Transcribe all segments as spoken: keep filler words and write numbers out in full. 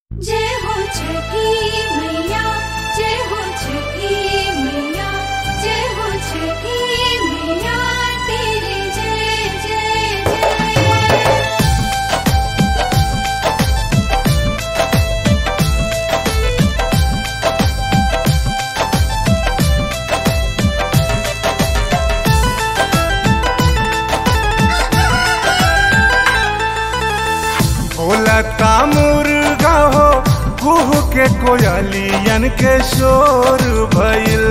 जय हो छठी मैया, जय हो छठी मैया, जय हो छठी मैया, तेरे जय जय जय। बोलता मुर्गा हो कुहू के कोयलियन के शोर भइल।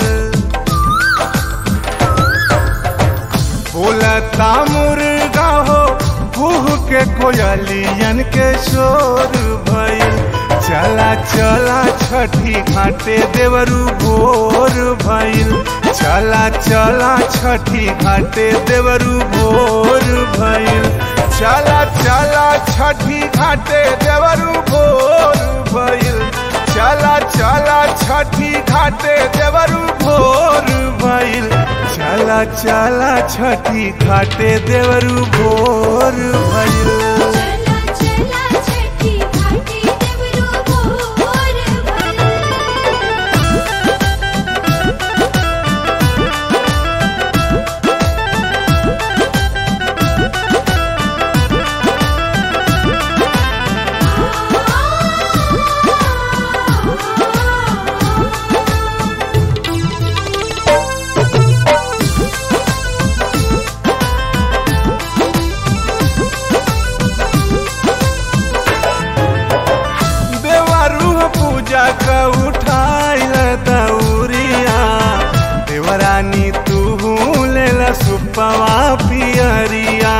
बोलता मुर्गा हो कुहू के कोयलियन के शोर भइल। चला चला छठी घाटे देवरू भोर भइल। चला चला छठी घाटे देवरू भोर भइल। चला चला छठी घाटे देवरू भोर भइल। चला चला छठी घाटे देवरू भोर भइल। चला चला छठी घाटे देवरू भोर भइल। चला चला छठी घाटे देवरू भोर भइल। पूजा का उठाइल दौरिया देवरानी तू लेला सुपवा पियरिया।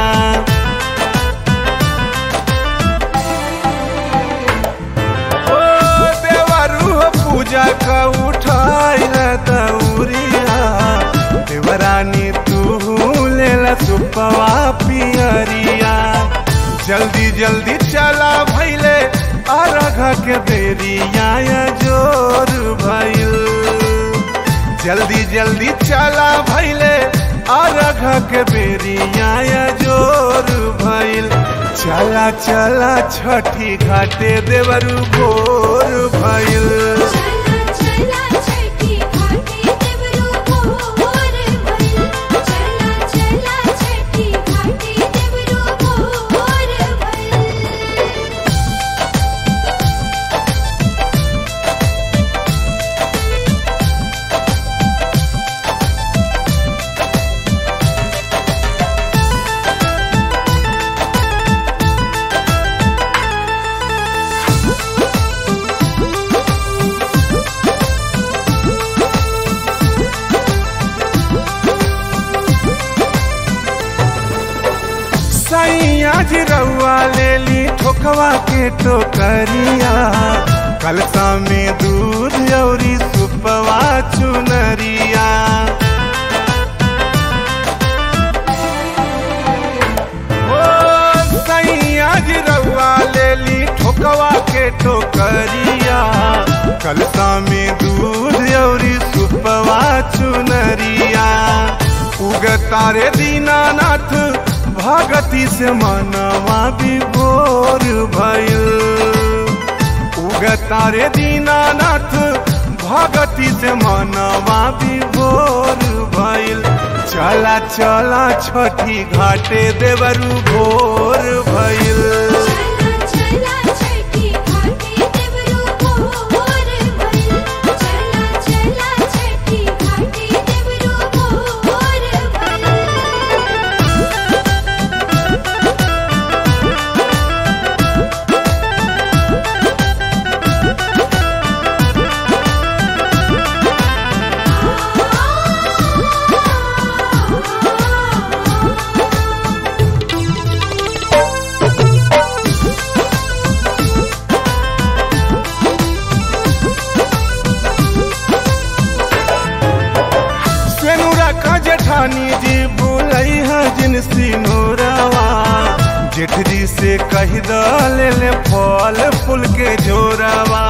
ओ देवरू पूजा का उठाइल दौरिया देवरानी तू लेला सुपवा पियरिया। जल्दी जल्दी चला भइले अरघा के बेरिया जोर भइल। जल्दी जल्दी चला भइले अरघा के बेरिया जोर भइल। चला चला छठी घाटे देवरू भोर भइल। चला चला छठी घाटे देवरू भोर भइल। चला चला छठी घाटे देवरू भोर भइल। सैया जी रउआ लेली ठोकवा के टोकरिया। कलसा में दूध औरी सुपवा चुनरिया। ओ सैया जी रउआ लेली ठोकवा के टोकरिया। कलसा में दूध औरी सुपवा चुनरिया। उगतारे दीनानाथ भगती से मनवा विभोर भइल। उगतारे दीनानाथ भगती से मनवा विभोर भइल। चला चला छठी घाटे देवरू भोर भइल। चला चला छठी घाटे देवरू भोर भइल। चला चला छठी घाटे देवरू भोर भइल। जेठानी जी बोलई है जिन सिनोरवा। जेठ जी से कह द ले ले फल फूल के जोरवा।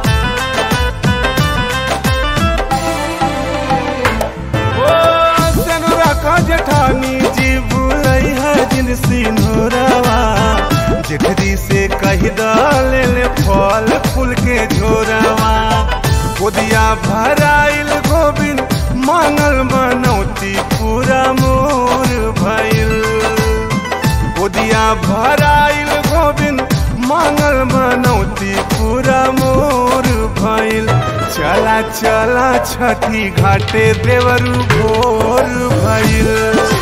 ओ सनुरा का जेठानी जी बोलई है जिन सिनोरवा। जेठ जी से कह द ले ले फल भराइल गोविंद मांगल मनौती पूरा मोर भइल। गोदिया भराइल गोविंद मांगल मनौती पूरा मोर भइल। चला चला छठी घाटे देवरू भोर भइल।